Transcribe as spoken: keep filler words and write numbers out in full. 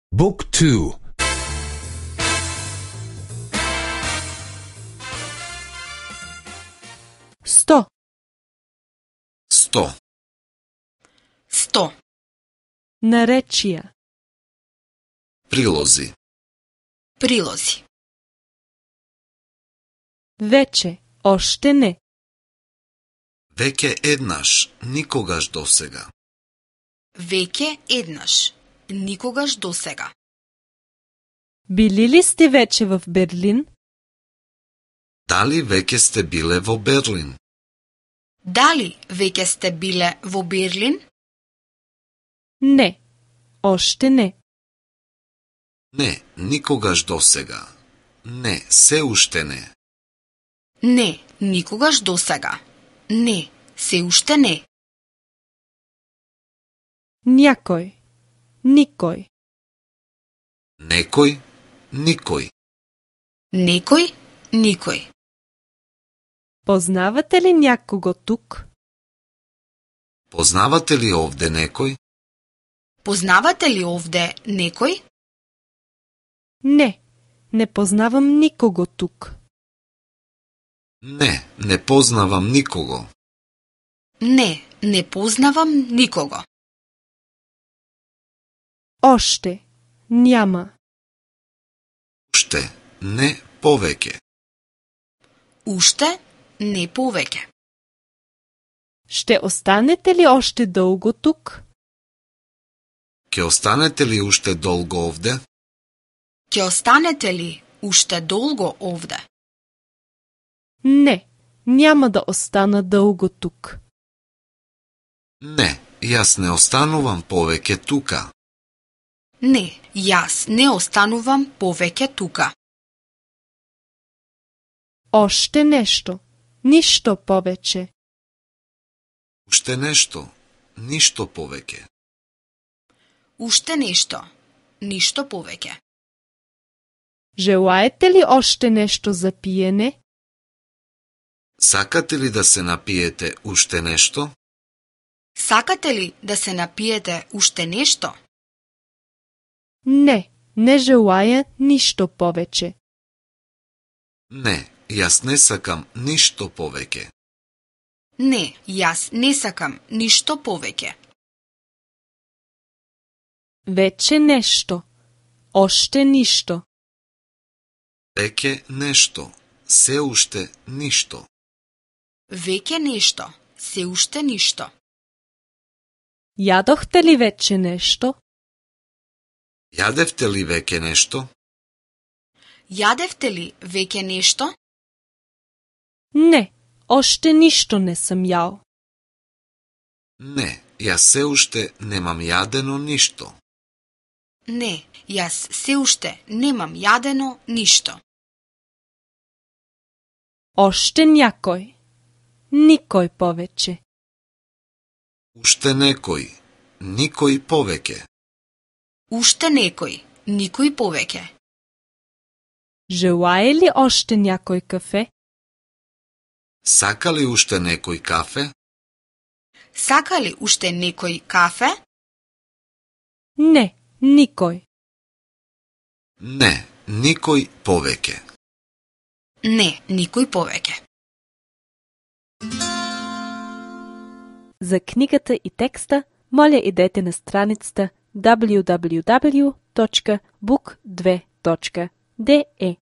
Book two. Сто. Сто. Сто. Наречия. Прилози. Прилози. Вече. Още не. Веќе еднаш, никогаш досега. Веќе еднаш. Никогаш досега. Били ли сте вече в Берлин? Дали веќе сте биле во Берлин? Дали веќе сте биле во Берлин? Не. Още не. Не, никогаш досега. Не, се уште не. Не, никогаш досега. Не, се уште не. Някой. Никой. Некој, никој. Некој, никој. Познавате ли някого тук? Познавате ли овде некој? Познавате ли овде некој? Не. Не познавам никого тук. Не, не познавам никого. Не, не познавам никого. Още. Няма. Уште, не повеќе. Уште, не повеќе. Ще останете ли още дълго тук? Ќе останете ли уште долго овде? Ќе останете ли уште долго овде? Не. Няма да остана дълго тук. Не, јас не останувам повеќе тука. Не, јас не останувам повеќе тука. Още нещо. Нищо повече. Уште нешто, ништо повеќе. Уште нешто, ништо повеќе. Желаете ли още нещо за пиене? Сакате ли да се напиете уште нешто? Сакате ли да се напиете уште нешто? Не. Не желая нищо повече. Не, јас не сакам ништо повеќе. Не, јас не сакам ништо повеќе. Вече нещо. Още нищо. Веќе нешто, се уште ништо. Веќе нешто, се уште ништо. Ядохте ли вече нещо? Јадевте ли веќе нешто? Јадевте ли веќе нешто? Не. Още нищо не съм ял. Не, јас се уште немам јадено ништо. Не, јас се уште немам јадено ништо. Още някой. Никой повече. Уште некој, никој повеќе. Уште некој, никој повеќе. Желае ли още някой кафе? Сака ли уште некој кафе? Сака ли уште некој кафе? Не, никой. Не, никој повеќе. Не, никој повеќе. За книгата и текста, моля идете на страницата даблю даблю даблю точка бук две точка де